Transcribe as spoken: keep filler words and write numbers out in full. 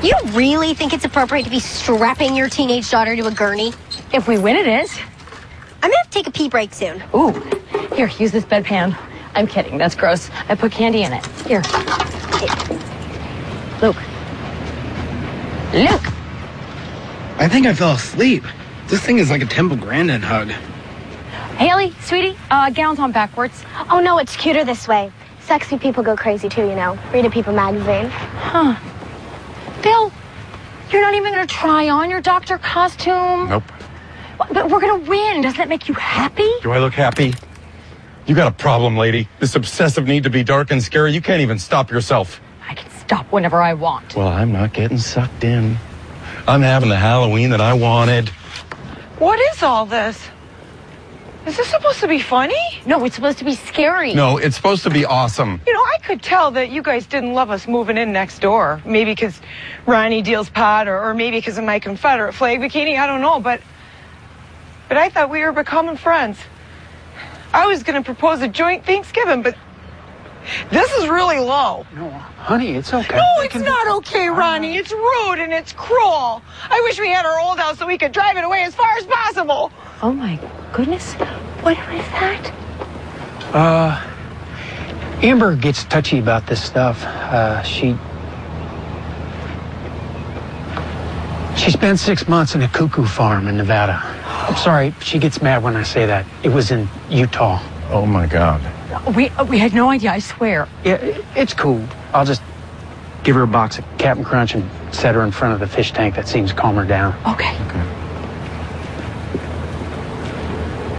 You really think it's appropriate to be strapping your teenage daughter to a gurney? If we win, it is. I'm gonna have to take a pee break soon. Ooh, here, use this bedpan. I'm kidding, that's gross. I put candy in it. Here. Luke. Luke! I think I fell asleep. This thing is like a Temple Grandin hug. Haley, sweetie, uh, gown's on backwards. Oh, no, it's cuter this way. Sexy people go crazy, too, you know. Read a People magazine. Huh. Phil, you're not even going to try on your doctor costume? Nope. But we're going to win. Doesn't that make you happy? Do I look happy? You got a problem, lady. This obsessive need to be dark and scary. You can't even stop yourself. I can stop whenever I want. Well, I'm not getting sucked in. I'm having the Halloween that I wanted. What is all this? Is this supposed to be funny? No, it's supposed to be scary. No, it's supposed to be awesome. You know, I could tell that you guys didn't love us moving in next door. Maybe because Ronnie deals pot, or, or maybe because of my Confederate flag bikini. I don't know, but but I thought we were becoming friends. I was going to propose a joint Thanksgiving, but this is really low. No, honey, it's okay. No, it's not okay, Ronnie. It's rude and it's cruel. I wish we had our old house so we could drive it away as far as possible. Oh, my goodness. What was that? Uh, Amber gets touchy about this stuff. Uh, she... She spent six months in a cuckoo farm in Nevada. I'm sorry, she gets mad when I say that. It was in Utah. Oh, my God. We we had no idea, I swear. Yeah, it's cool. I'll just give her a box of Captain Crunch and set her in front of the fish tank. That seems to calm her down. Okay. Okay.